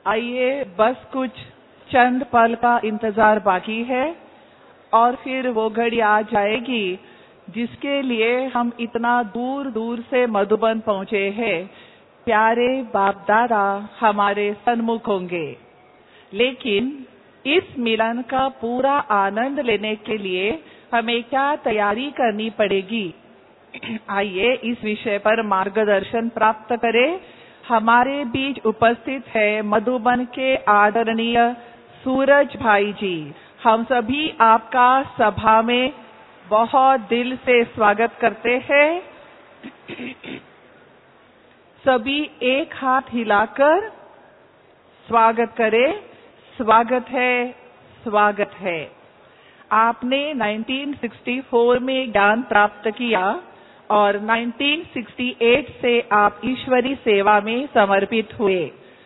आइए बस कुछ चंद पल का इंतजार बाकी है और फिर वो घड़ी आ जाएगी जिसके लिए हम इतना दूर दूर से मधुबन पहुंचे हैं। प्यारे बाप दादा हमारे सन्मुख होंगे, लेकिन इस मिलन का पूरा आनंद लेने के लिए हमें क्या तैयारी करनी पड़ेगी? आइए इस विषय पर मार्गदर्शन प्राप्त करें। हमारे बीच उपस्थित है मधुबन के आदरणीय सूरज भाई जी। हम सभी आपका सभा में बहुत दिल से स्वागत करते हैं। सभी एक हाथ हिलाकर स्वागत करें। स्वागत है, स्वागत है। आपने 1964 में ज्ञान प्राप्त किया और 1968 से आप ईश्वरी सेवा में समर्पित हुए।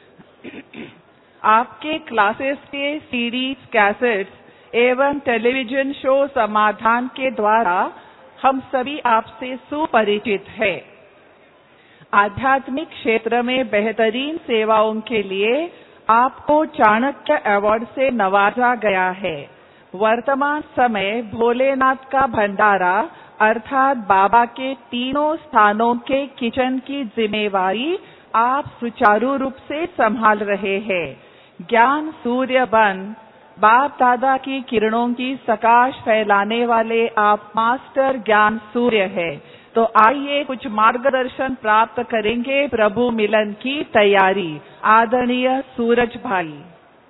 आपके क्लासेस के सीडीज, कैसेट्स एवं टेलीविजन शो समाधान के द्वारा हम सभी आपसे सुपरिचित हैं। आध्यात्मिक क्षेत्र में बेहतरीन सेवाओं के लिए आपको चाणक्य अवार्ड से नवाजा गया है। वर्तमान समय भोलेनाथ का भंडारा अर्थात बाबा के तीनों स्थानों के किचन की जिम्मेवारी आप सुचारू रूप से संभाल रहे हैं। ज्ञान सूर्य बन बाप दादा की किरणों की प्रकाश फैलाने वाले आप मास्टर ज्ञान सूर्य है। तो आइए कुछ मार्गदर्शन प्राप्त करेंगे प्रभु मिलन की तैयारी। आदरणीय सूरज भाई।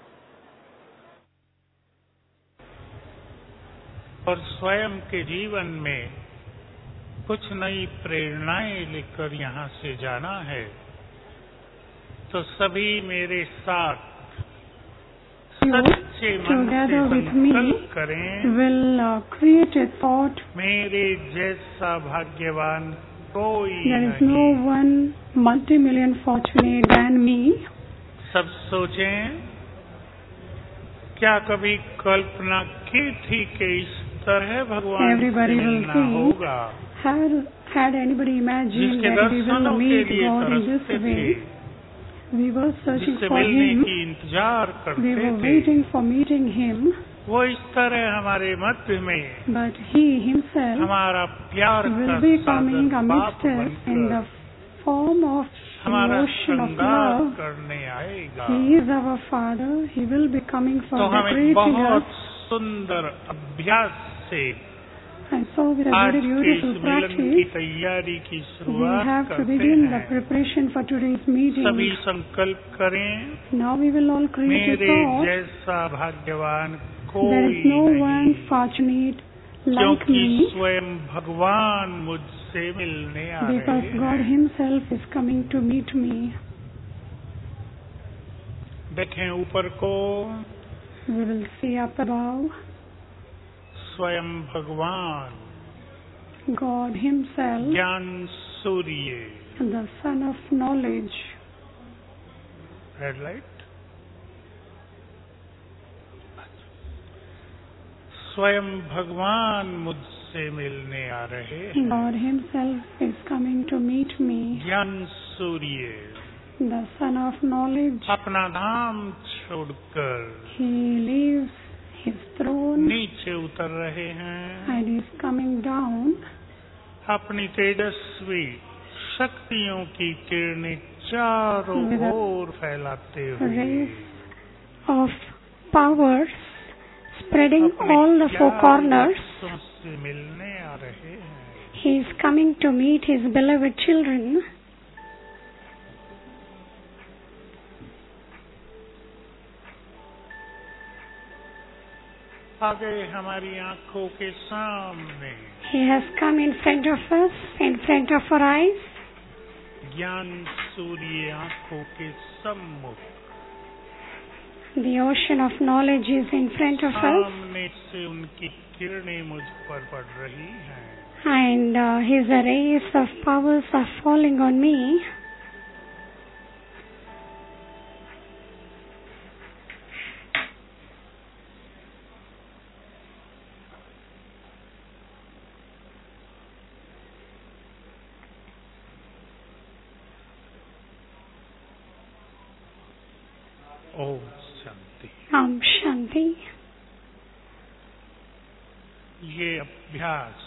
और स्वयं के जीवन में कुछ नई प्रेरणाएं लेकर यहाँ से जाना है, तो सभी मेरे साथ सच्चे मन से संकल्प करें। will create a thought. मेरे जैसा भाग्यवान कोई There is नहीं। no one multi-million fortunate than me. सब सोचें, क्या कभी कल्पना की थी कि इस तरह भगवान Everybody से will मिलना think, होगा? had anybody imagined जिसके that we will दर्शनों के meet लिए God in this तरसते थे, way? We were searching जिससे for मिलने Him. की इंतजार We करते were थे, waiting for meeting Him. वो इस तरह हमारे मध्य में But He Himself हमारा प्यार will का be coming सागर बाप amidst us in the बनकर form of the हमारा ocean of श्रृंगार love. करने आएगा। He is our Father. He will be coming for तो हम एक decorating बहुत us. सुंदर अभ्यास से And so with a आज very के beautiful इस मिलन की practice, तैयारी की we शुरुआत have to करते begin the हैं। preparation for today's सभी meeting. संकल्प करें, Now we will all create a मेरे thought. जैसा भाग्यवान There कोई is no one नहीं, fortunate like क्योंकि me, स्वयं भगवान मुझसे मिलने आ because रहे God हैं। Himself is coming to meet me. देखें ऊपर को, We will see up above. स्वयं भगवान God Himself, ज्ञान सूर्य, the Son of Knowledge. Red light, स्वयं भगवान मुझसे मिलने आ रहे हैं। God Himself is coming to meet me, ज्ञान सूर्य the Son of Knowledge. अपना धाम छोड़कर He leaves His throne नीचे उतर रहे हैं, and is coming down अपनी तेजस्वी शक्तियों की किरणें चारों With a ओर फैलाते हुए rays of powers spreading अपने all the four प्यारे corners. बच्चों से मिलने आ रहे हैं। He is coming to meet His beloved children. आगे हमारी आंखों के सामने He has come in front of us, in front of our eyes. ज्ञान सूर्य आंखों के सम्मुख The ocean of knowledge is in front of us, सामने से उनकी किरणें मुझ पर पड़ रही हैं। and His rays of powers are falling on me. Om Shanti. Om Shanti. ये अभ्यास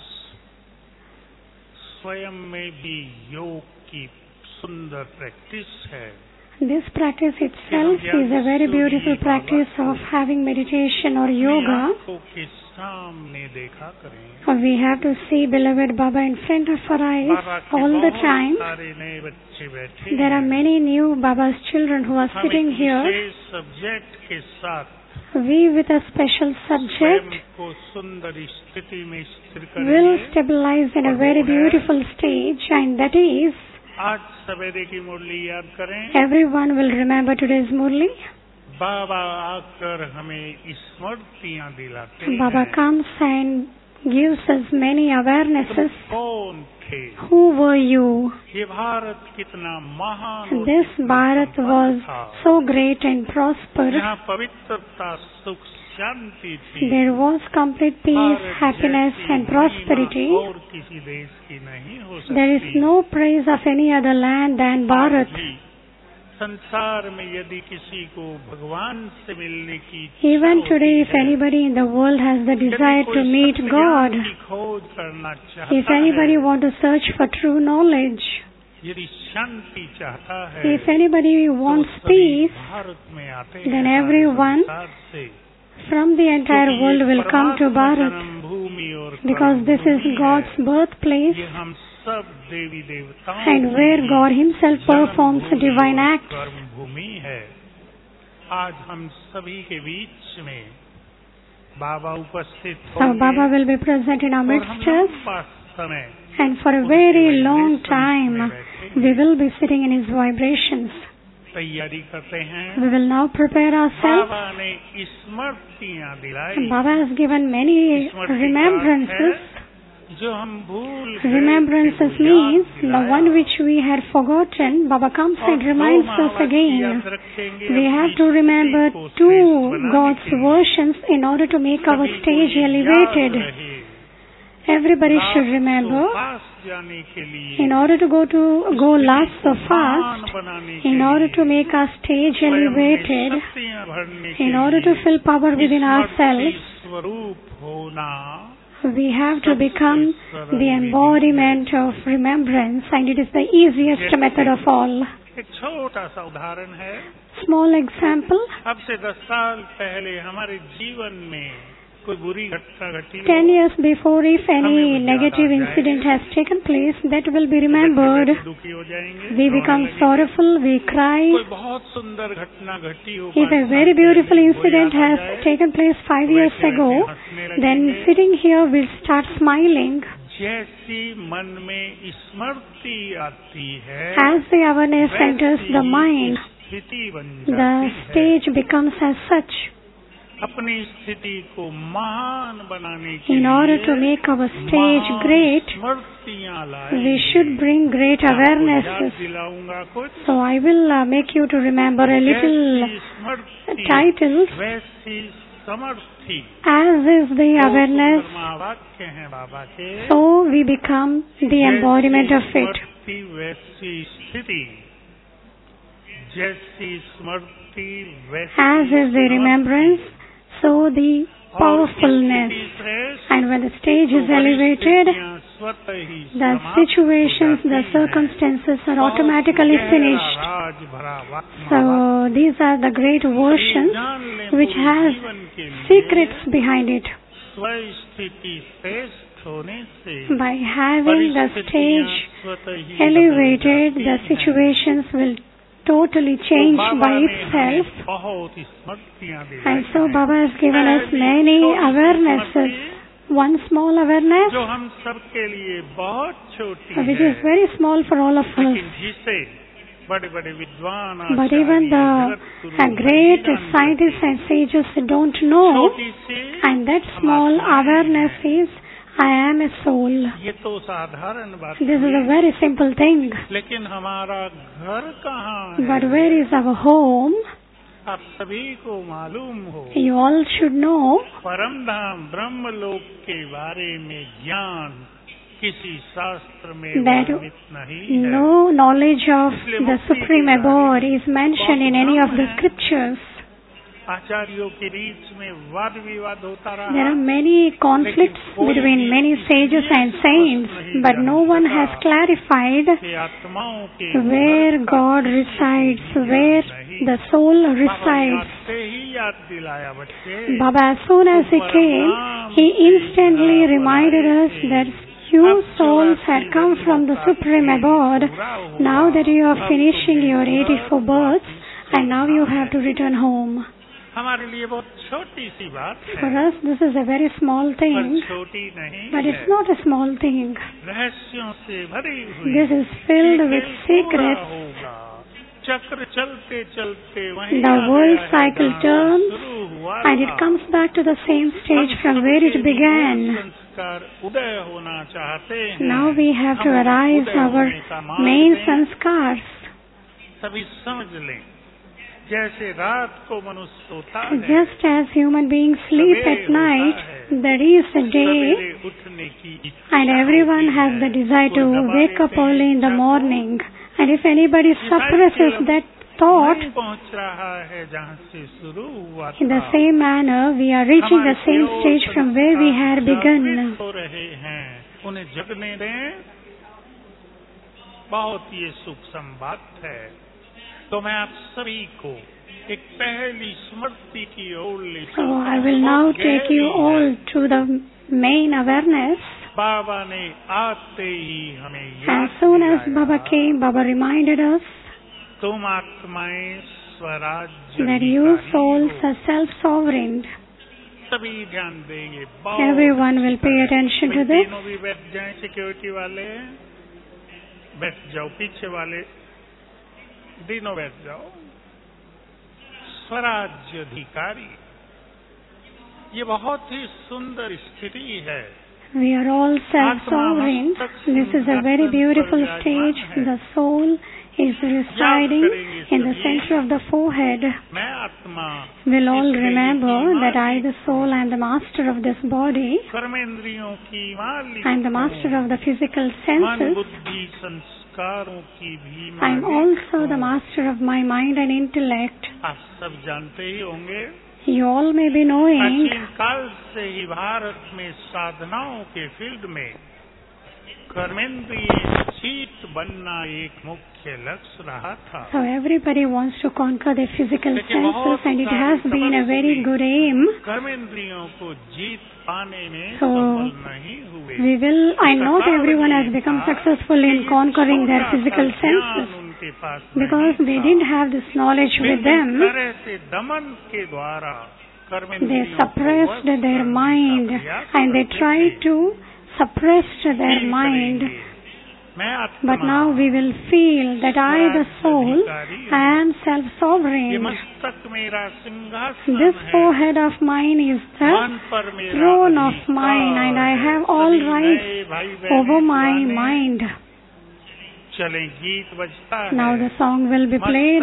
स्वयं में भी योग की सुंदर प्रैक्टिस है। This practice itself is a very beautiful practice of having meditation or yoga. आंखों के सामने देखा करें। We have to see beloved Baba in front of our eyes all the time. सारे नए बच्चे बैठे There are many new Baba's children who are sitting here. Subject के साथ We with a special subject को सुंदर स्थिति में स्थिर will करेंगे। stabilize in a very beautiful stage, and that is, आज सवेरे की मुरली याद करें। everyone will remember today's Murli. बाबा आकर हमें स्मृतियाँ दिलाते Baba हैं। comes and gives us many awarenesses. कौन थे? Who were you? ये भारत कितना महान और This कितना Bharat संपन्न was था। so great and prosper. जहाँ पवित्रता, सुख, शांति थी। There was complete peace, Bharat happiness जैसी and prosperity. महिमा और किसी देश की नहीं हो सकती। There is no praise of any other land than Bharat. आज भी संसार में यदि किसी को भगवान से मिलने की Even इच्छा today, होती if है, anybody in the world has the यदि desire कोई to meet सत्य God, ज्ञान की खोज करना चाहता if anybody है, want to search for true knowledge, यदि शांति चाहता है, if anybody wants तो सभी peace, भारत में आते हैं। then सारे everyone संसार से। from the entire क्योंकि world ये will come to परमात्मा Bharat, जन्मभूमि और because this is कर्मभूमि God's है। birthplace, ये हम सब देवी देवताओं and where की God Himself performs जन्मभूमि divine और acts. कर्मभूमि है। आज हम सभी के बीच में बाबा उपस्थित So होंगे Baba will be present in our और midst, हम लंबा समय and for a very long time we will be sitting in His vibrations. तैयारी करते हैं। We will now prepare ourselves. बाबा ने स्मृतियाँ दिलाई। Baba has given many remembrances. जो हम भूल गए Remembrances थे, वो means याद the दिलाया। one which we had forgotten. Baba comes और and दो reminds us महावाक्य again. याद रखेंगे We अपनी have to स्थिति remember को two श्रेष्ठ बनाने God's के लिए। versions in order to make our सभी को stage ये याद elevated. रहे। Everybody should लास्ट remember, तो पास जाने के लिए in order to go last so fast, महान बनाने के in order लिए, to make our stage स्वयं में elevated, शक्तियाँ भरने के in order to लिए, fill power within स्मृति ourselves, स्वरूप होना we have to become the embodiment of remembrance, and it is the easiest method of all. एक छोटा सा उदाहरण है। Small example. अब से 10 साल पहले हमारे जीवन में कोई बुरी घटना घटी हो, 10 years before, if any negative incident has taken place, that will be remembered. दुखी हो जाएंगे, We रोने become लगेंगे। sorrowful, we cry. कोई बहुत सुंदर घटना घटी हो, If a very beautiful incident has taken place 5 years ago, then sitting here we'll start smiling. जैसी मन में स्मृति आती है, As the awareness enters the mind, स्थिति बन the जाती है। stage becomes as such. अपनी स्थिति को महान बनाने के In order लिए to make our stage महान great, स्मृतियाँ लाएं। we should bring great आपको याद awarenesses. दिलाऊंगा कुछ। So I will make you to remember a little जैसी स्मृति, titles. वैसी समर्थी। As is the awareness, वाक्य हैं बाबा के। so we become the embodiment of it. स्मृति वैसी स्थिति, जैसी स्मृति वैसी As is the remembrance, so the powerfulness. And when the stage is elevated, the situations, the circumstances are automatically finished. So these are the great versions which has secrets behind it. By having the stage elevated, the situations will totally change by itself. And so Baba has given us many awarenesses. One small awareness, जो हम सबके लिए बहुत छोटी which है, is very small for all of us. लेकिन जिसे बड़े-बड़े विद्वान, But even the great scientists and sages don't know, छोटी सी, and that small awareness is, I am a soul. ये तो साधारण बात This is है, a very simple thing. लेकिन हमारा घर कहाँ है? But where is our home? आप सभी को मालूम हो, You all should know परम धाम ब्रह्म लोक के बारे में ज्ञान किसी शास्त्र में that वर्णित नहीं है। no knowledge of the Supreme Abode is mentioned in any of the scriptures. आचार्यों के बीच में वाद विवाद होता रहा. There are many conflicts between many sages and saints, but no one has clarified where God resides, where the soul resides. Baba, as soon as he came, he instantly reminded us that you souls had come from the Supreme Abode. Now that you are finishing your 84 births, and now you have to return home. हमारे लिए बहुत छोटी सी बात है. For us, this is a very small thing, छोटी नहीं but it's not a small thing. रहस्यों से भरी हुई. This is filled with secrets. चक्र चलते चलते The world cycle turns, and it comes back to the same stage from where it began. उदय होना चाहते हैं. Now we have to arise our main sanskars. सभी समझ लें. जैसे रात को मनुष्य सोता है, just as human beings sleep at night, there is a day, and everyone has the desire to wake up early in the morning. And if anybody suppresses that thought, in the same manner, we are reaching the same stage from where we had begun. उन्हें जगने दें. बहुत ये सूक्ष्म बात है. तो मैं आप सभी को एक पहली स्मृति की ओर ले चलता हूं. So I will now take you all to the main awareness. बाबा ने आते ही हमें As soon as Baba came, Baba reminded us तुम आत्माएं स्वराज्य that you souls are self-sovereign. सभी ध्यान देंगे. Everyone will pay attention to this. तीनों भी बैठ जाएं. सिक्योरिटी वाले बैठ जाओ. पीछे वाले तीनों बैठ जाओ. स्वराज्य अधिकारी, ये बहुत ही सुंदर स्थिति है. We are all self-sovereign. This is a very beautiful stage. The soul is residing in the center of the forehead. We'll all remember that I, the soul, am the master of this body and the master of the physical senses. I am also the master of my mind and intellect. आप सब जानते ही होंगे. You all may be knowing. प्राचीन काल से ही भारत में साधनाओं के field में कर्मेंद्रिय जीत बनना एक मुख्य लक्ष्य रहा था. So everybody wants to conquer their physical senses, and it has been a very good aim. कर्मेंद्रियों को जीत पाने में So सफल नहीं हुए. we will, and not everyone has become successful in conquering their physical senses, because they didn't have this knowledge with them. They suppressed their mind, and they tried to suppress their mind. But now we will feel that I, the soul, am self-sovereign. This forehead of mine is the throne of mine, and I have all rights over my mind. Now the song will be played.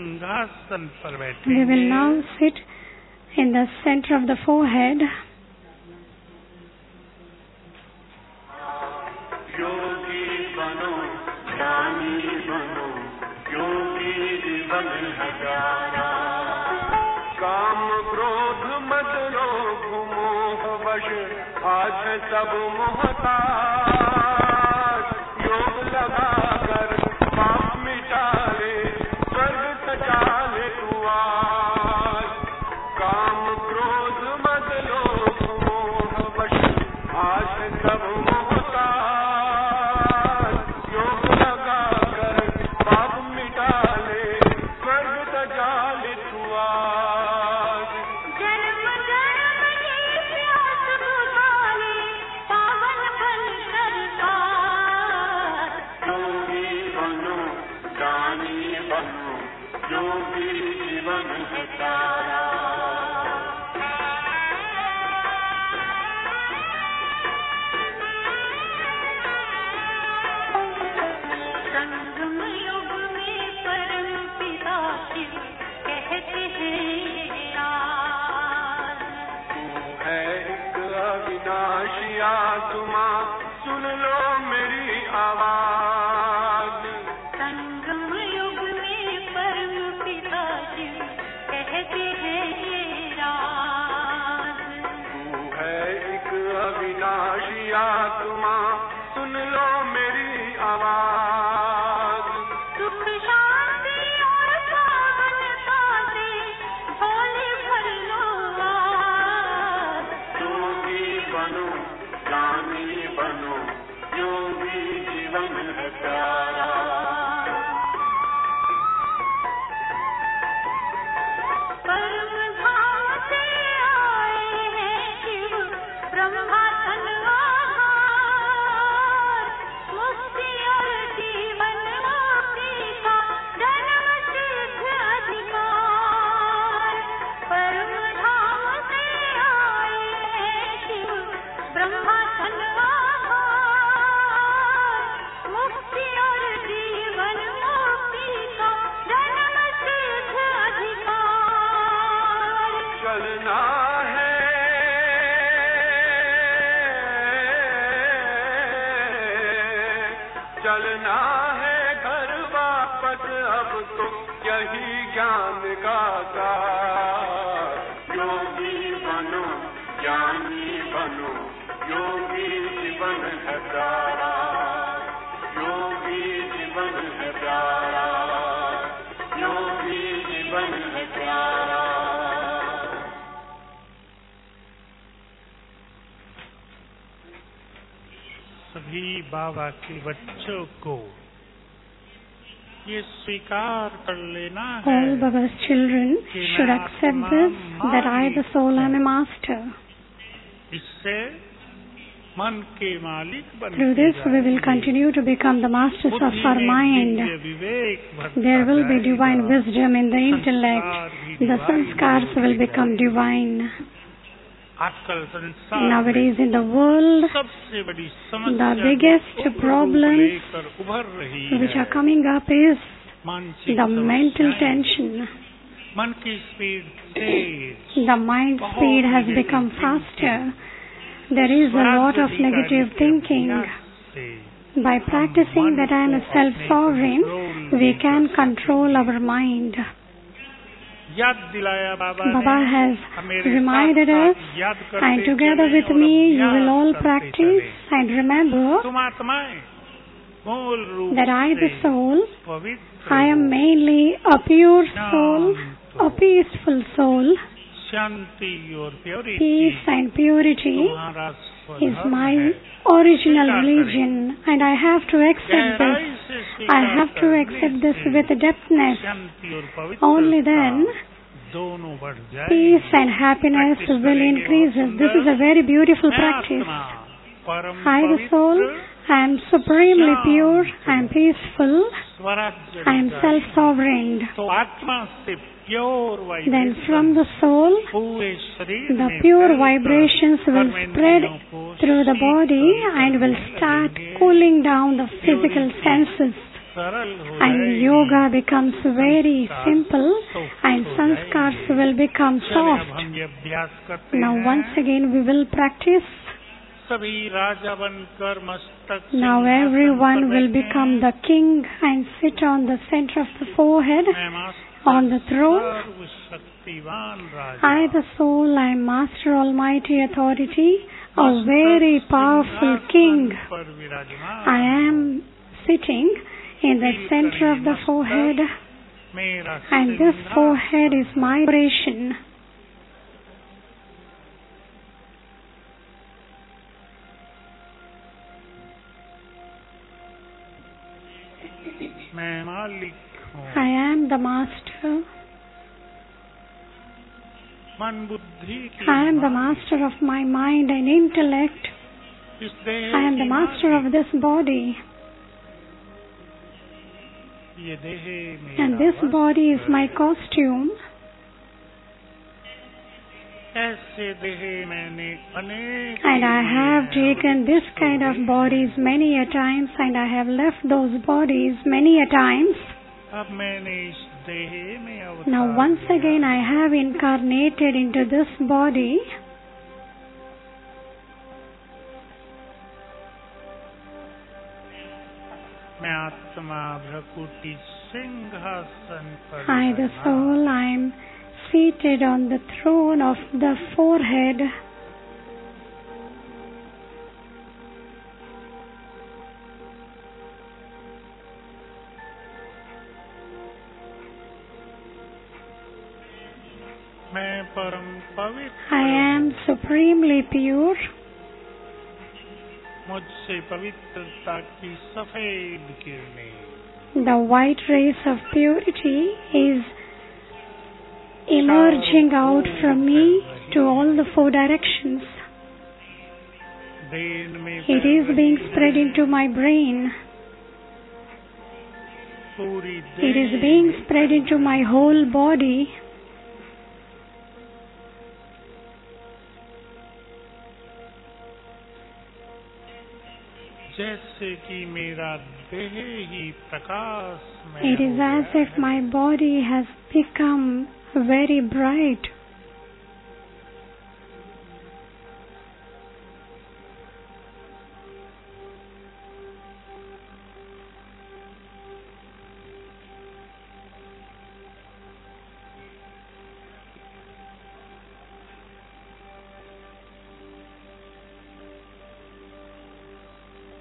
We will now sit in the center of the forehead. काम क्रोध मद लोभ मोह वश आज सब मोहताज. योग लगाकर पाप मिटा ले, स्वर्ग सजा ले तू आज. काम क्रोध मद लोभ मोह वश आज सब मोहताज. योग लगाकर पाप मिटा ले, स्वर्ग सजा ले तू आज. जन्म जन्म की प्यास बुझा ले, पावन बन सरकार. योगी बनो, दानी बनो, योगी जीवन है तारा. संगम युग में परम पिता शिव कहते हैं यार. तू है एक अविनाशी आत्मा, सुन लो मेरी आवाज. संगम युग में परम पिता शिव कहते हैं चलना है चलना है घर वापस अब तो यही ज्ञान का सार योगी बनो ज्ञानी बनो योगी जीवन है प्यारा योगी जीवन है प्यारा योगी जीवन है प्यारा सभी बाबा के बच्चों को ये स्वीकार कर लेना है All Baba's children should accept this, that I, the soul, am a master. इससे मन के मालिक बन Through this we will continue to become the masters of our mind. There will be divine wisdom in the intellect. The sanskars will become divine. आजकल संसार Nowadays in the world, सबसे बड़ी the समस्या biggest problems लेकर उभर रही which है are coming up is मानसिक the mental समस्याएं। tension. मन की स्पीड तेज The mind speed has become faster. There is a lot of negative thinking. By practicing that I am a self-sovereign, we can control our mind. याद दिलाया बाबा Baba ने, has मेरे reminded साथ us, साथ याद करते and together चलें with और me you अभ्यास will all करते practice चलें। and remember तुम आत्माएं मूल रूप that I, the से soul, पवित्र I am हो, mainly a pure soul, a peaceful soul. शांति और प्योरिटी Peace and purity तुम्हारा is स्वधर्म my है। original religion, and I have to accept गहराई this. से I स्वीकार have to करने accept this से with depthness. शांति और Only पवित्रता then दोनों बढ़ जाएंगे। peace and happiness Practice will करेंगे increase. बहुत This is a very beautiful मैं practice. आत्मा परम I, the soul, पवित्र I am supremely pure, I am peaceful, स्वराज्य I am विचारी। self-sovereign. तो आत्मा से pure Then vibration from the soul, पूरे शरीर the में pure फैलकर vibrations will spread कर्मेंद्रियों को through the body and will start cooling down the physical senses. सरल हो And जाएगी। yoga becomes very simple and sanskars will become चलें, अब soft. हम ये अभ्यास करते Now हैं। once again we will practice. सभी राजा बनकर मस्तक Now सिंहासन everyone पर will बैठे become हैं। the king and sit on the center of the forehead मैं मास्टर on the throne. सर्वशक्तिवान राजा I, the soul, I am Master Almighty Authority, a very powerful king. पर विराजमान I am sitting in the center of the forehead, मेरा and this सिंहासन forehead is my vibration. मैं मालिक हूँ। I am the master. मन बुद्धि की I am the master of my mind and intellect. इस देह I am the की master of मालिक। this body. ये देह मेरा And this body is वस्त्र my है। costume. ऐसे देह मैंने अनेक And I have लिए हैं। taken this kind of bodies many a times, and I have left those bodies many a times. अब मैंने इस देह में अवतार Now once लिया। again I have incarnated into this body. मैं आत्मा भ्रकुटी सिंहासन पर I, the बैठा। soul, I am seated on the throne of the forehead. मैं परम पवित्र I am supremely pure. मुझसे पवित्रता की सफेद किरणें The white rays of purity is emerging out from me to all the four directions. Brain में It is being spread into my brain. पूरी It is being spread into my whole body. जैसे कि मेरा देह ही प्रकाश में It is as if my body has become very bright.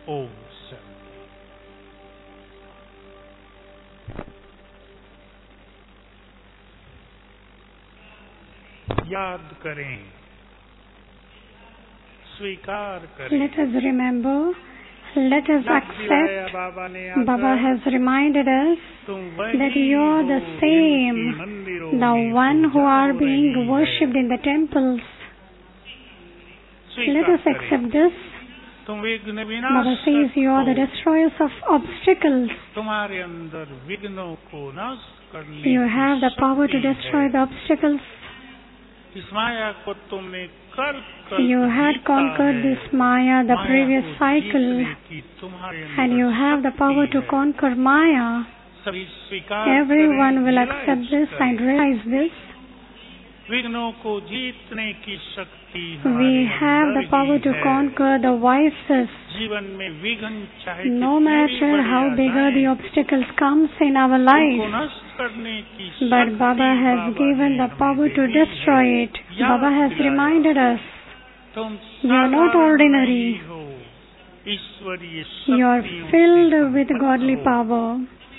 Om Shanti. याद करें, स्वीकार करें। Let us remember, let us accept. Baba has reminded us that you are the same, the one who are being worshipped in the temples. Let us accept this. Baba says you are the destroyers of obstacles. You have the power to destroy the obstacles. You had conquered this Maya, the previous cycle, and you have the power to conquer Maya. Everyone will accept this and realize this. We have the power to conquer the vices. No matter how bigger the obstacles comes in our life, but Baba has given the power to destroy it. Baba has reminded us, you are not ordinary. You are filled with godly power.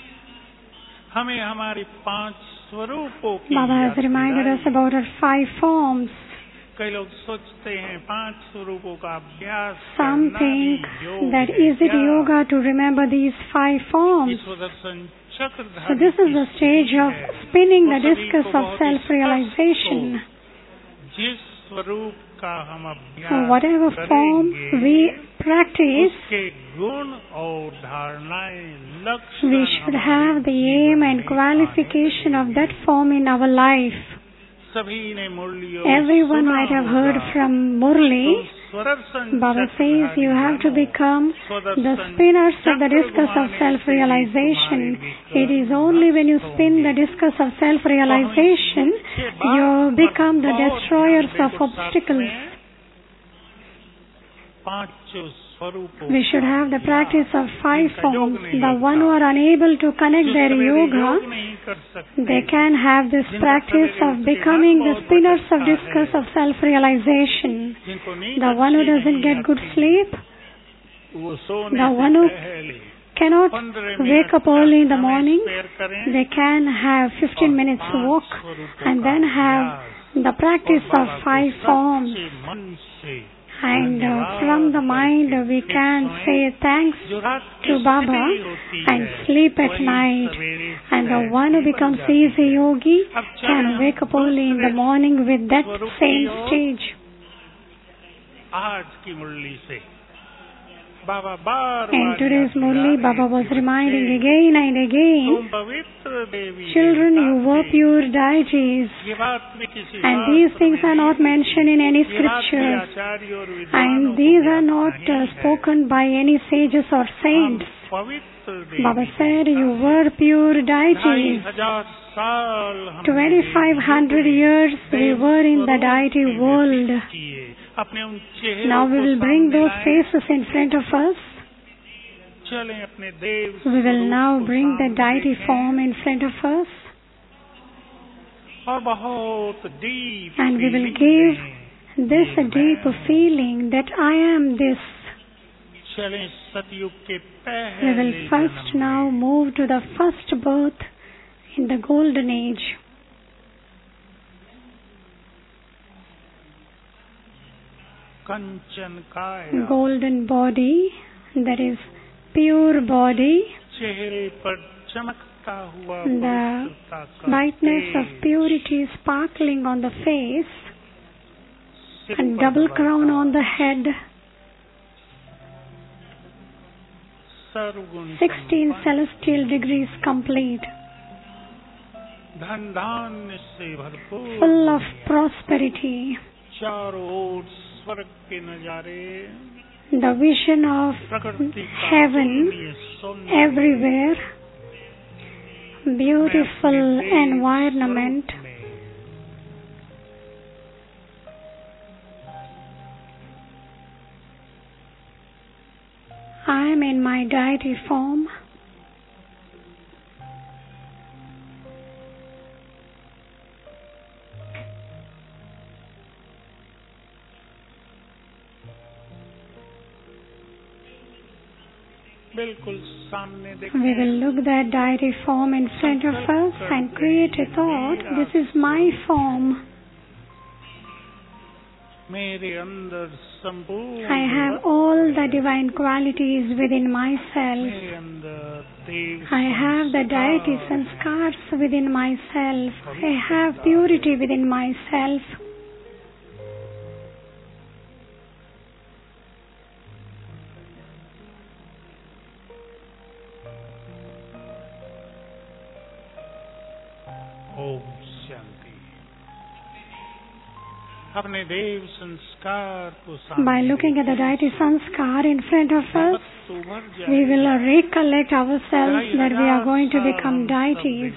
Baba has reminded us about our 5 forms. Some think that is it yoga to remember these 5 forms. So this is the stage of spinning the discus of self-realization. Whatever form we practice, we should have the aim and qualification of that form in our life. Everyone might have heard from Murli. Baba says you have to become the spinners of the discus of self-realization. It is only when you spin the discus of self-realization, you become the destroyers of obstacles. We should have the practice of 5 forms. The one who are unable to connect their yoga, they can have this practice of becoming the spinners of discus of self-realization. The one who doesn't get good sleep, the one who cannot wake up early in the morning, they can have 15 minutes walk and then have the practice of 5 forms. And from the mind we can say thanks to Baba and sleep at night. And the one who becomes easy yogi can wake up early in the morning with that same stage. In today's Murli, Baba was reminding again and again, children, you were pure deities. And these things are not mentioned in any scriptures. And these are not spoken by any sages or saints. Baba said, you were pure deities. 2,500 years we were in the deity world. Now we will bring those faces in front of us. We will now bring the deity form in front of us. And we will give this a deep feeling that I am this. We will first now move to the first birth in the golden age. Golden body, that is pure body. The brightness of purity sparkling on the face, a double crown on the head, 16 celestial degrees complete, full of prosperity. The vision of heaven everywhere, beautiful environment. I am in my deity form. बिल्कुल सामने We देखें। will look that deity form in front of us and create a thought, this is my form. मेरे अंदर संपूर्ण I have all the divine qualities within myself. मेरे अंदर देव I have the deity sanskars within myself. I have purity within myself. Om Shanti. अपने देव संस्कार को By looking at the deity sanskar in front of us, we will recollect ourselves that we are going to become deities.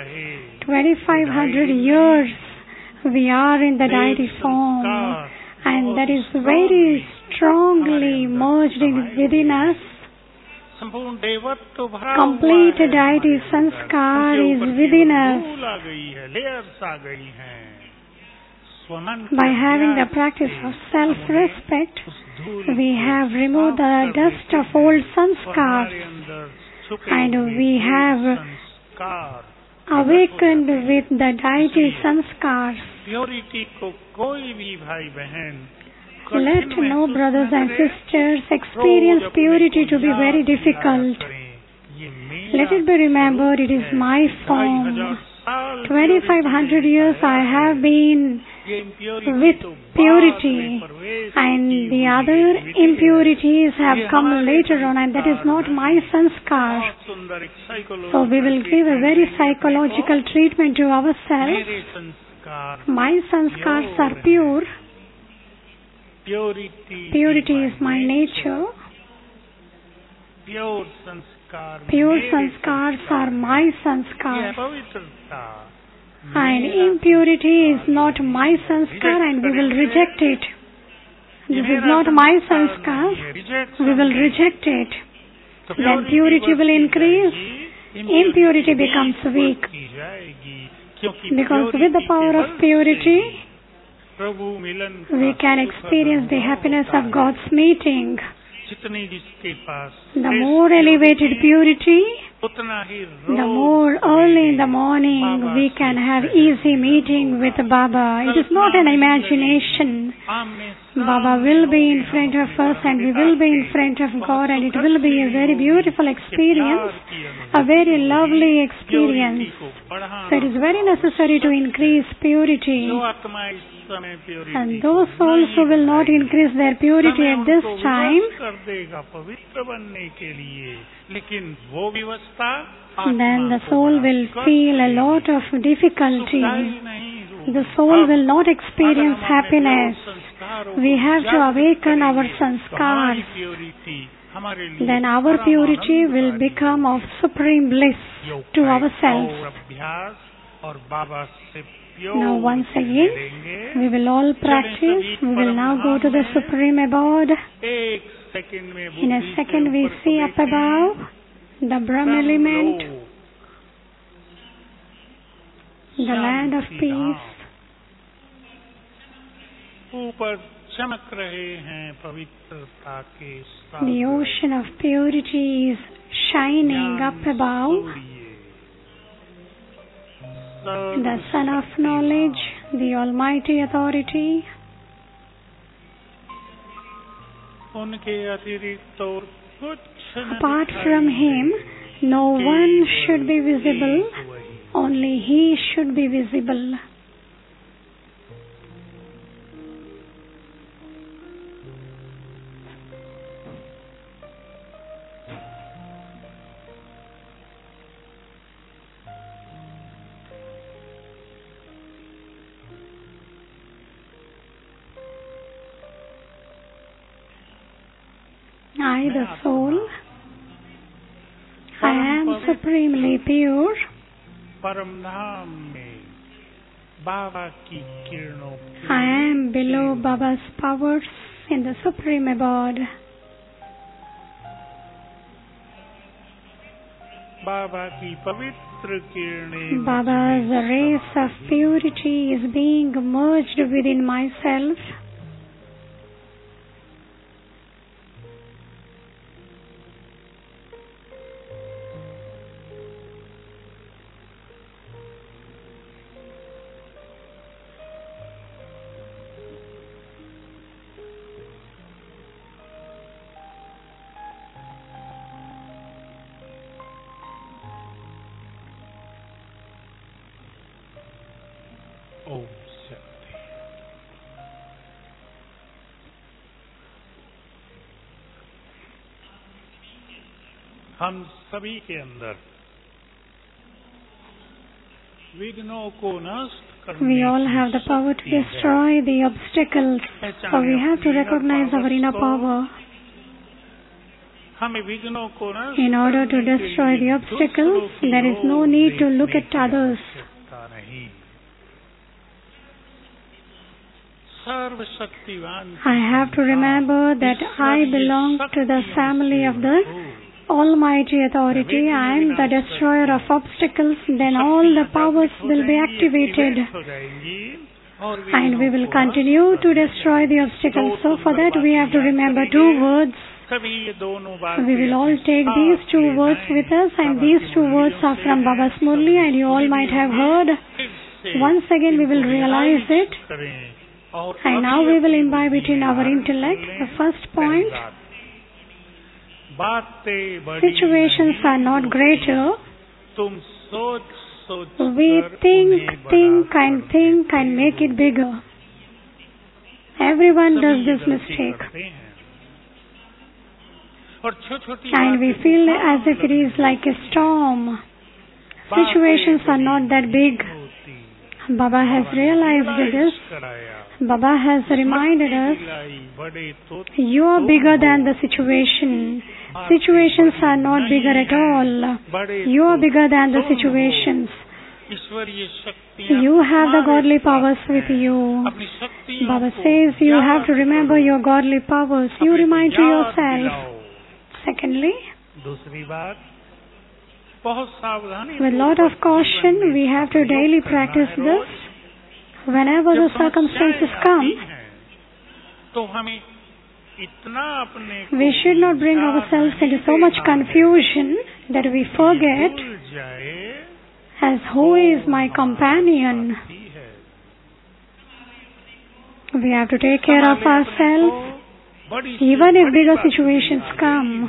2500 years we are in the deity form, and that is very strongly merged within us. Complete deity sanskar is within us. By having the practice of self-respect, we have removed the dust of old sanskars, and we have awakened with the deity sanskars. Let no brothers and sisters experience purity to be very difficult. Let it be remembered, it is my form. 2500 years I have been with purity, and the other impurities have come later on, and that is not my sanskar. So we will give a very psychological treatment to ourselves. My sanskars are pure. Purity is my nature. Pure sanskars are my sanskars. And impurity is not my sanskar, and we will reject it. This is not my sanskar, we will reject it. Then purity will increase, impurity becomes weak. Because with the power of purity, we can experience the happiness of God's meeting. The more elevated purity, the more early in the morning we can have easy meeting with Baba. It is not an imagination. Baba will be in front of us, and we will be in front of God, and it will be a very beautiful experience, a very lovely experience. So it is very necessary to increase purity. And those souls who will not increase their purity at this time, then the soul will feel a lot of difficulty. The soul will not experience happiness. We have to awaken our sanskars. Then our purity will become of supreme bliss to ourselves. Now once again, we will all practice. We will now go to the supreme abode. In a second we see up above the Brahm element, the land of peace. The ocean of purity is shining up above. The Sun of Knowledge, the Almighty Authority. Apart from Him, no one should be visible, only He should be visible. I, the soul, I am supremely pure. I am below Baba's powers in the supreme abode. Baba's rays of purity is being merged within myself. Om Shanti. हम सभी के अंदर विघ्नों को नष्ट We all have the power to destroy the obstacles, so we have to recognize our inner power. In order to destroy the obstacles, there is no need to look at others. I have to remember that I belong to the family of the Almighty Authority. I am the destroyer of obstacles. Then all the powers will be activated, and we will continue to destroy the obstacles. So for that we have to remember two words. We will all take these two words with us, and these two words are from Baba's Murli, and you all might have heard. Once again we will realize it, and now we will imbibe it in our intellect. The first point: situations are not greater. We think and make it bigger. Everyone does this mistake. And we feel as if it is like a storm. Situations are not that big. Baba has realized this. Baba has reminded us, you are bigger than the situation. Situations are not bigger at all. You are bigger than the situations. You have the godly powers with you. Baba says you have to remember your godly powers. You remind to yourself. Secondly, with a lot of caution, we have to daily practice this. Whenever the circumstances come, we should not bring ourselves into so much confusion that we forget as who is my companion. We have to take care of ourselves. Even if bigger situations come,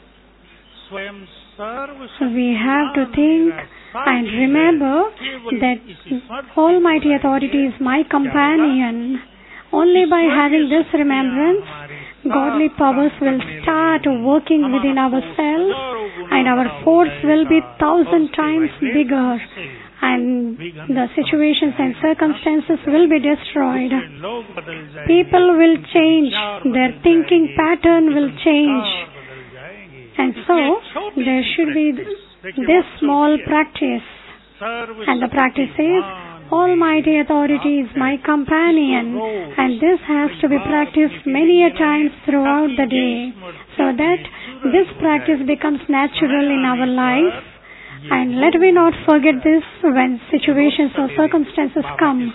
we have to think and remember that Almighty Authority is my companion. Only by having this remembrance, godly powers will start working within ourselves, and our force will be 1,000 times bigger, and the situations and circumstances will be destroyed. People will change, their thinking pattern will change. And so, there should be this small practice. And the practice is, Almighty Authority is my companion. And this has to be practiced many a times throughout the day, so that this practice becomes natural in our life. And let me not forget this when situations or circumstances come.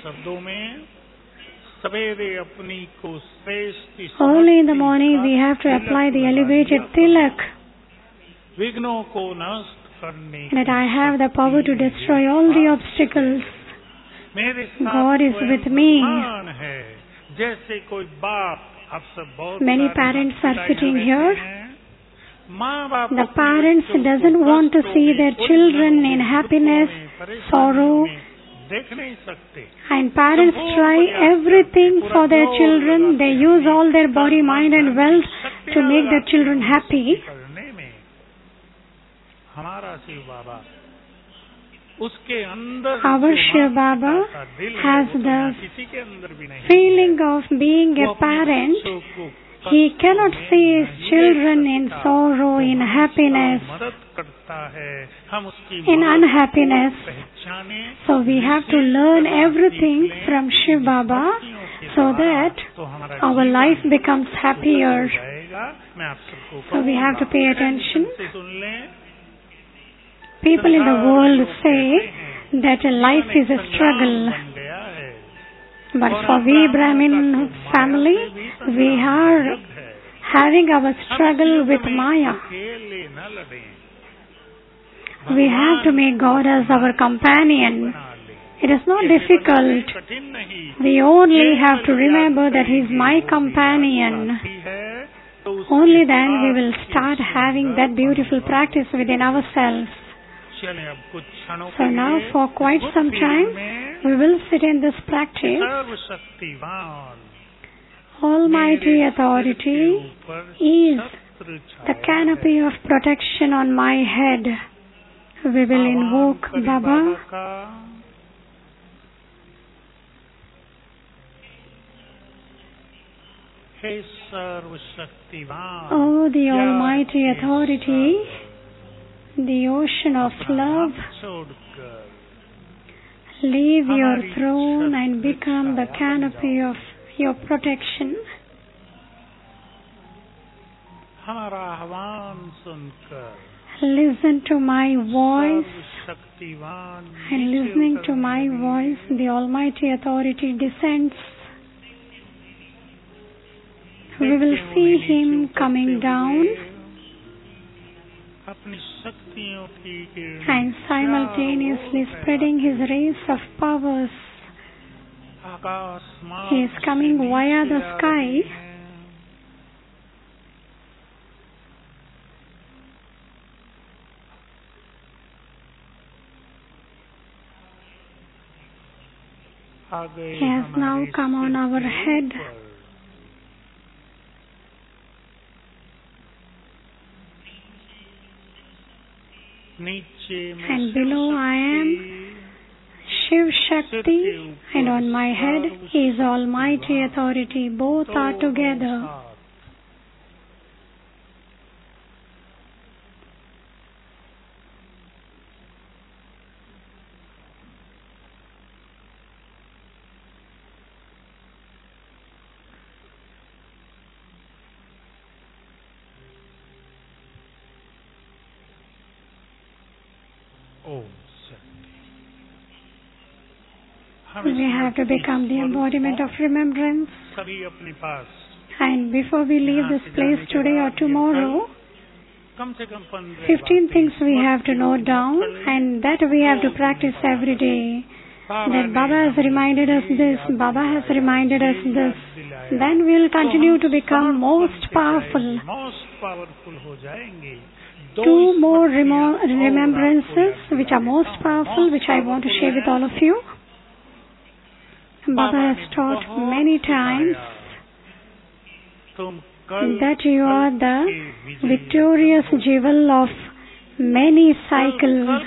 Early in the morning we have to apply the elevated tilak, that I have the power to destroy all the obstacles. God is with me. Many parents are sitting here. The parents doesn't want to see their children in happiness, sorrow, and parents try everything for their children. They use all their body, mind and wealth to make their children happy. Our Shiv Baba has the feeling of being a parent. He cannot see his children in sorrow, in happiness, in unhappiness. So we have to learn everything from Shiv Baba so that our life becomes happier. So we have to pay attention. People in the world say that life is a struggle. But for we Brahmin family, we are having our struggle with Maya. We have to make God as our companion. It is not difficult. We only have to remember that He is my companion. Only then we will start having that beautiful practice within ourselves. चलें अब कुछ क्षणों So के now लिए for quite some Buddha time में we will sit in this practice. सर्वशक्तिवान Almighty authority is the canopy of protection on my head. We will invoke Baba. हे सर्वशक्तिवान, Oh, the Almighty authority, the ocean of love, छोड़कर leave your throne and become the canopy of your protection. हमारा आह्वान सुनकर Listen to my voice, सर्वशक्तिवान and listening to my voice, the Almighty authority descends. We will see Him coming down अपनी शक्तियों की and simultaneously spreading His rays of powers. Akash He is coming via the sky. He has now come on our head. And below I am Shiv Shakti, and on my head is Almighty authority. Both are together. We have to become the embodiment of remembrance. And before we leave this place today or tomorrow, 15 things we have to note down, and that we have to practice every day. That Baba has reminded us this, Baba has reminded us this. Then we will continue to become most powerful. 2 more remembrances which are most powerful, which I want to share with all of you. Baba has taught many times that you are the victorious jewel of many cycles.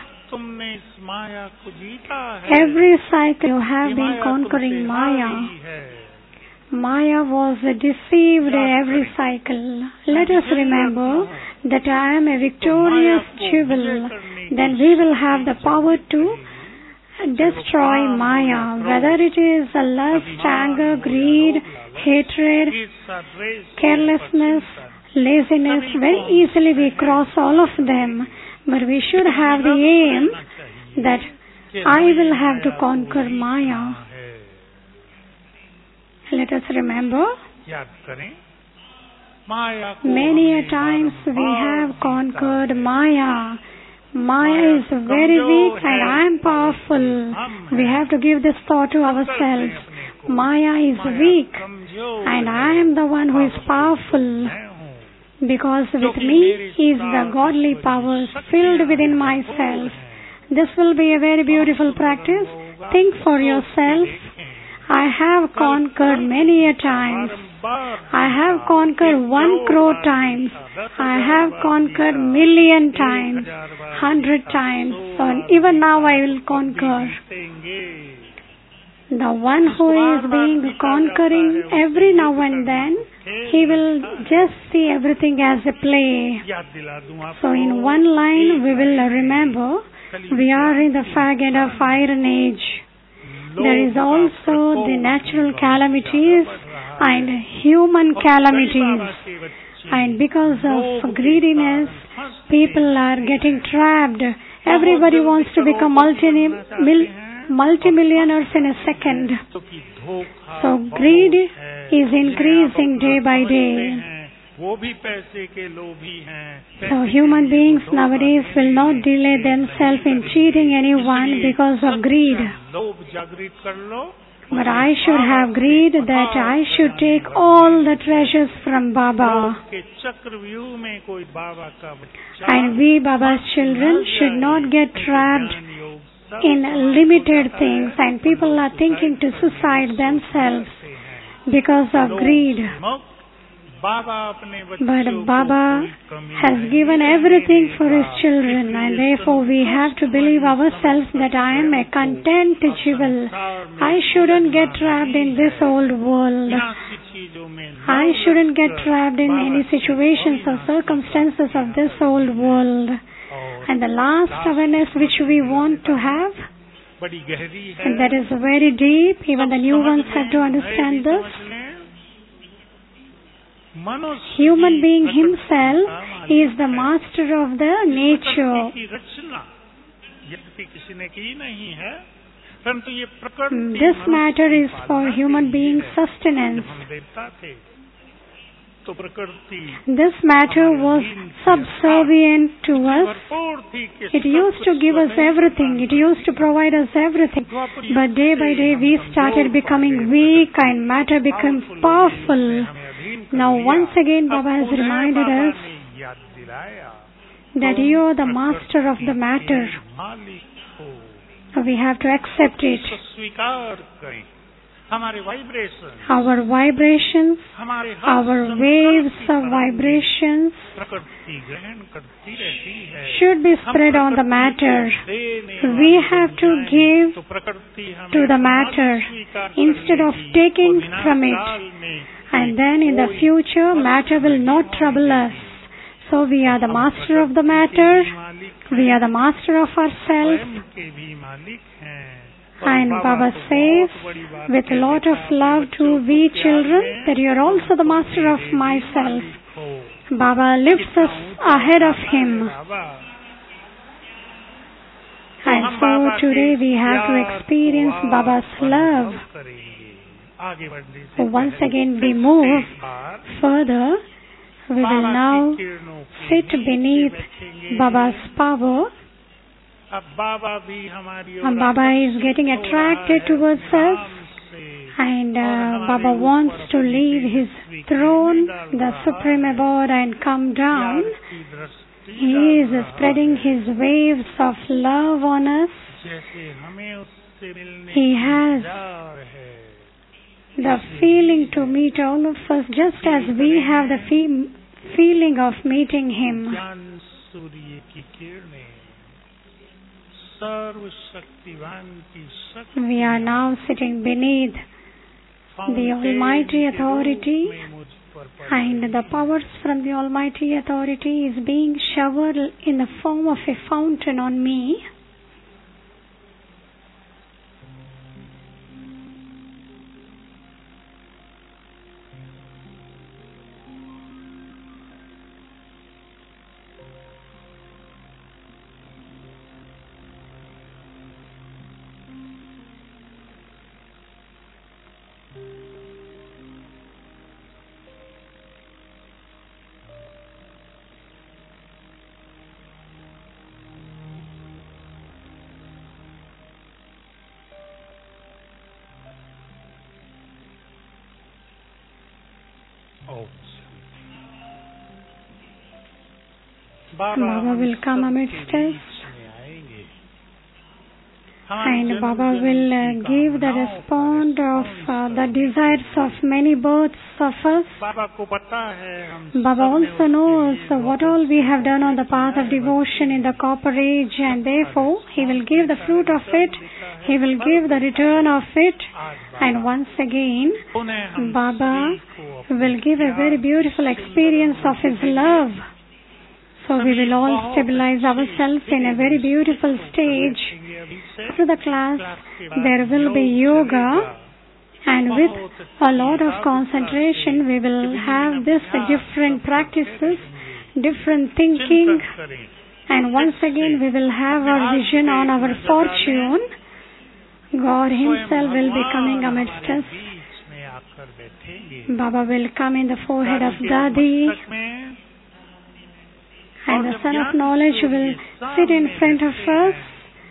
Every cycle you have been conquering Maya. Maya was deceived every cycle. Let us remember that I am a victorious jewel. Then we will have the power to destroy Maya, whether it is lust, anger, greed, hatred, carelessness, laziness. Very easily we cross all of them, but we should have the aim that I will have to conquer Maya. Let us remember, many a times we have conquered Maya. Maya is very weak and I am powerful. We have to give this thought to ourselves. Maya is weak and I am the one who is powerful, because with me is the godly powers filled within myself. This will be a very beautiful practice. Think for yourself. I have conquered many a times. I have conquered 1 crore times. I have conquered 1,000,000 times, 100 times. So even now I will conquer. The one who is being conquering every now and then, he will just see everything as a play. So in one line we will remember, we are in the fag end of Iron Age. There is also the natural calamities and human calamities. And because of greediness, people are getting trapped. Everybody wants to become multimillionaires in a second. So greed is increasing day by day. So human beings nowadays will not delay themselves in cheating anyone because of greed. But I should have greed that I should take all the treasures from Baba. के चक्रव्यूह में कोई बाबा का बच्चा And we, Baba's children, should not get trapped in limited things, and people are thinking to suicide themselves because of greed. But Baba has given everything for His children, and therefore we have to believe ourselves that I am a content jewel. I shouldn't get trapped in this old world. I shouldn't get trapped in any situations or circumstances of this old world. And the last awareness which we want to have, and that is very deep, even the new ones have to understand this. Human being himself is the master of the nature. This matter is for human being sustenance. This matter was subservient to us. It used to give us everything. It used to provide us everything. But day by day we started becoming weak and matter became powerful. Now once again Baba has reminded us that you are the master of the matter. We have to accept it. Our vibrations, our waves of vibrations should be spread on the matter. We have to give to the matter instead of taking from it. And then in the future, matter will not trouble us. So we are the master of the matter. We are the master of ourselves. And Baba says, with a lot of love to we children, that you are also the master of myself. Baba lifts us ahead of Him. And so today we have to experience Baba's love. So once again we move further. We will now sit beneath Baba's power. And Baba is getting attracted towards us, and Baba wants to leave his throne, the Supreme Abode, and come down. He is spreading his waves of love on us. He has the feeling to meet all of us, just as we have the feeling of meeting Him. We are now sitting beneath the Almighty Authority, and the powers from the Almighty Authority is being showered in the form of a fountain on me. Baba will come amidst us, and Baba will give the response of the desires of many births of us. Baba also knows what all we have done on the path of devotion in the copper age, and therefore He will give the fruit of it. He will give the return of it. And once again, Baba will give a very beautiful experience of His love. So we will all stabilize ourselves in a very beautiful stage. After the class, there will be yoga, and with a lot of concentration, we will have these different practices, different thinking, and once again we will have our vision on our fortune. God Himself will be coming amidst us. Baba will come in the forehead of Dadi, and the Son of Knowledge will sit in front of us,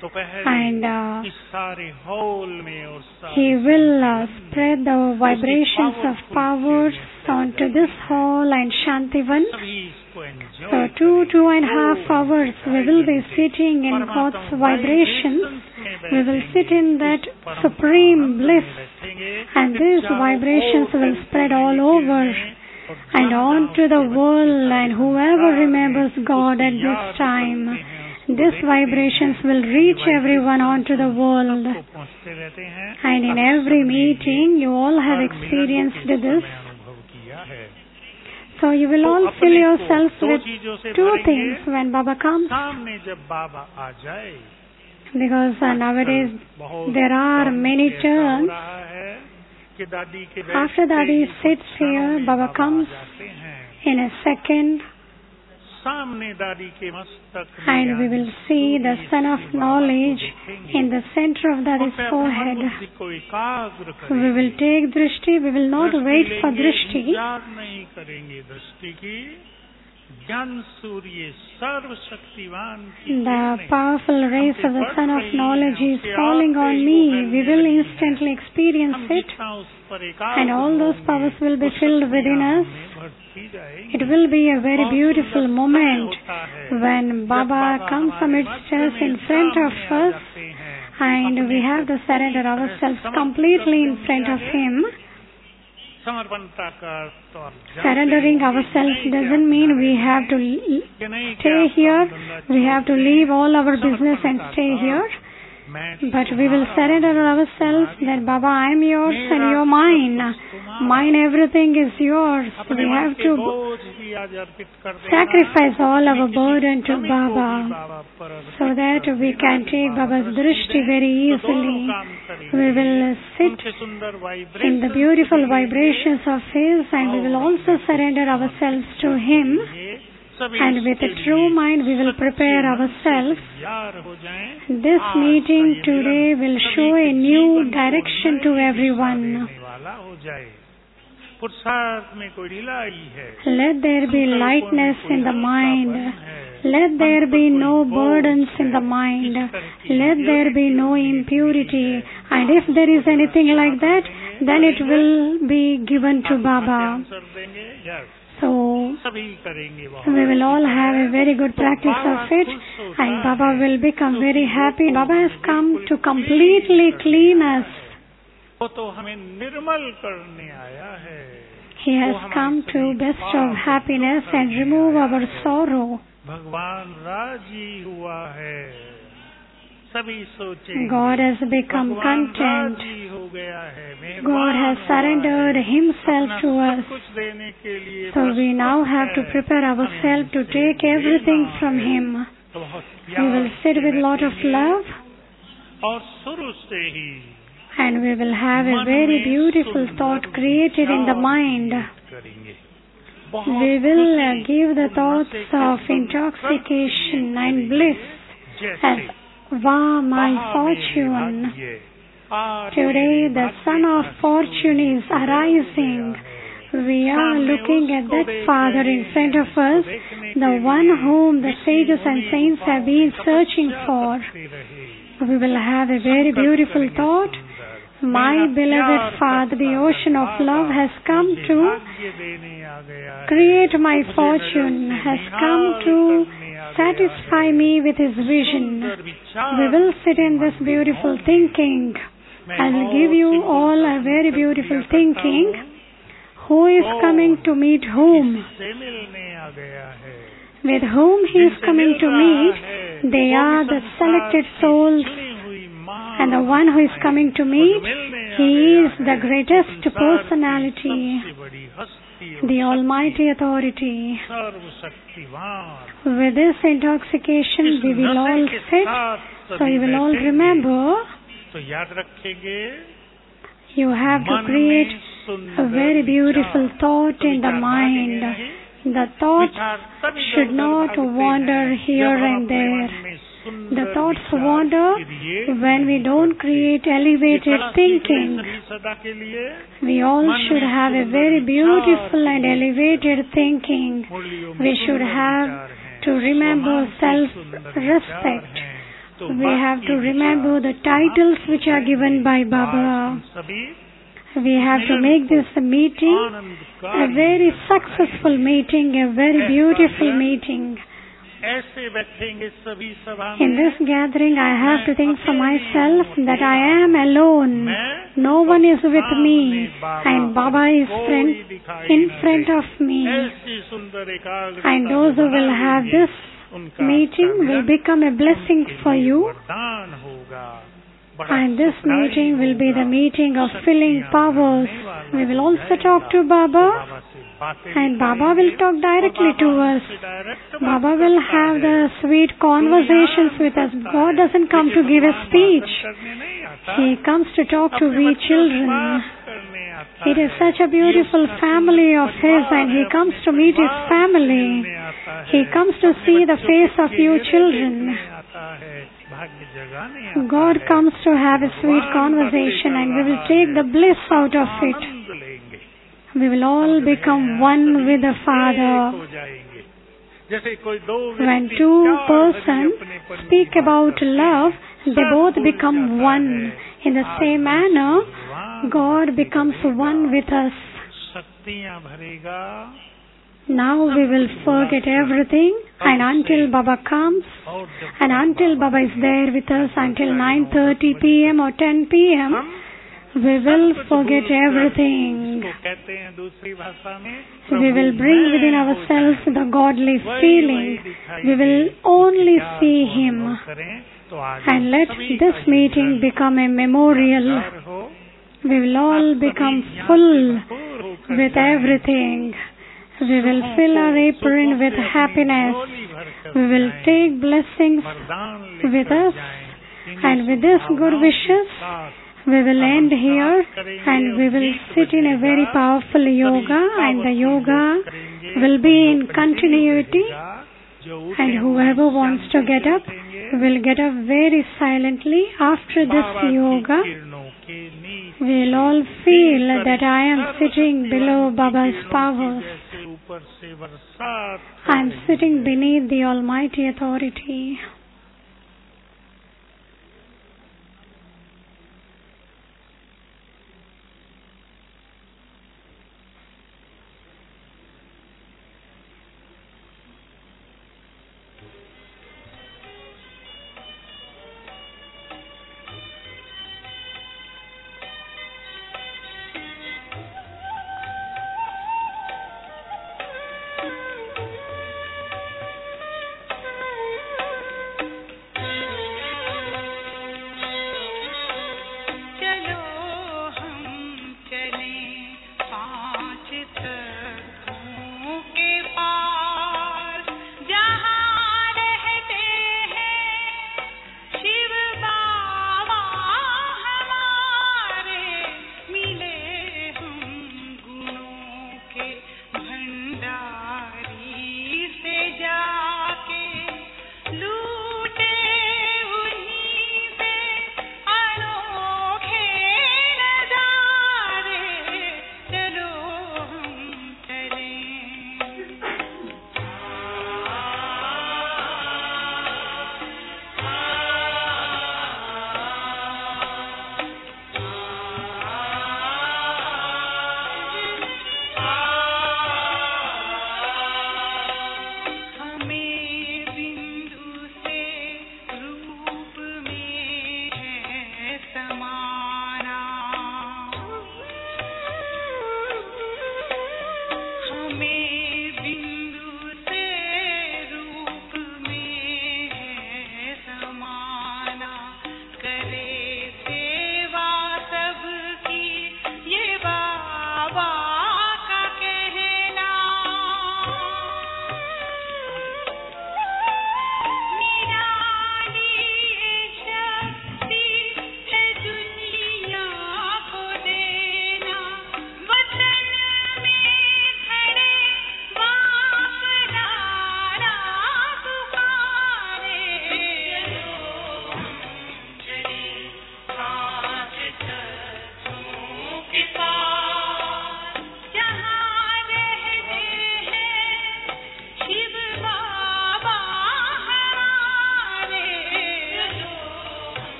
and इस सारे hall में और he will spread the vibrations of powers onto this hall and Shantivan. सभी इसको enjoy So 2.5 hours we will be sitting in God's vibrations. We will sit in that supreme bliss, and these vibrations will spread all over and on to the world, and whoever remembers God at this time, these vibrations will reach everyone onto the world. पहुंचते रहते हैं And in every meeting you all have experienced this. अनुभव किया है So you will all fill yourselves with two things when Baba comes, सामने जब बाबा आ जाए because nowadays there are many turns. रहा है कि दादी के After Daddy sits here, Baba comes जाते हैं in a second, सामने दादी के मस्तक and we will see the Sun of Knowledge in the center of Daddy's forehead. बुद्धि को एकाग्र So we will take Drishti, we will not wait for Drishti. इंतजार नहीं करेंगे दृष्टि की ज्ञान सूर्य सर्वशक्तिवान की The powerful rays of the Sun of Knowledge is falling on me. We will instantly experience it, and all those powers will be filled within us. It will be a very beautiful moment when Baba comes amidst us, in front of us, and we have to surrender ourselves completely in front of Him. समर्पणता का तो Surrendering ourselves doesn't mean we have to stay here, we have to leave all our business and stay here. But we will surrender ourselves that Baba, I am yours and you are mine. Mine, everything is yours. We have to sacrifice all our burden to Baba so that we can take Baba's drishti very easily. We will sit in the beautiful vibrations of His, and we will also surrender ourselves to Him. And with a true mind we will prepare ourselves. This meeting today will show a new direction to everyone. Let there be lightness in the mind. Let there be no burdens in the mind. Let there be no impurity. And if there is anything like that, then it will be given to Baba. So, we will all have a very good practice of it, and Baba will become very happy. Baba has come to completely clean us. He has come to bestow happiness and remove our sorrow. God has become content. God has surrendered Himself to us. So we now have to prepare ourselves to take everything from Him. We will sit with a lot of love, and we will have a very beautiful thought created in the mind. We will give the thoughts of intoxication and bliss as Wow, my fortune. Today the sun of fortune is arising. We are looking at that Father in front of us, the one whom the sages and saints have been searching for. We will have a very beautiful thought. My beloved Father, the ocean of love has come to create my fortune, has come to satisfy me with His vision. We will sit in this beautiful thinking. I will give you all a very beautiful thinking. Who is coming to meet whom? With whom He is coming to meet, they are the selected souls. And the one who is coming to meet, He is the greatest personality, the Almighty Authority. With this intoxication, we will all sit. So you will all remember, you have to create a very beautiful thought in the mind. The thoughts should not wander here and there. The thoughts wander when we don't create elevated thinking. We all should have a very beautiful and elevated thinking. We should have to remember self-respect. we have to remember the titles which are given by Baba. सभी We have to make this a meeting, a very successful meeting, a very beautiful meeting. ऐसे बैठेंगे सभी सभा In में this gathering, I have to think for myself that I am alone. No one is with me, and Baba is in front of me. ऐसी सुंदर एकाग्रता And those who will have this meeting will become a blessing for you. वरदान होगा। And this meeting will be the meeting of filling powers. We will also talk to Baba, and Baba will talk directly to us. Baba will have the sweet conversations with us. God doesn't come to give a speech. He comes to talk to we children. It is such a beautiful family of His, and He comes to meet His family. He comes to see the face of you children. God comes to have a sweet conversation, and we will take the bliss out of it. We will all become one with the Father. When two persons speak about love, they both become one. In the same manner, God becomes one with us. Now we will forget everything, and until Baba comes, and until Baba is there with us until 9:30 p.m. or 10 p.m., we will forget everything. We will bring within ourselves the godly feeling. We will only see Him. And let this meeting become a memorial. We will all become full with everything. We will fill our apron with happiness. We will take blessings with us. And with this good wishes, we will end here, and we will sit in a very powerful yoga, and the yoga will be in continuity, and whoever wants to get up will get up very silently after this yoga. We will all feel that I am sitting below Baba's powers. I am sitting beneath the Almighty authority.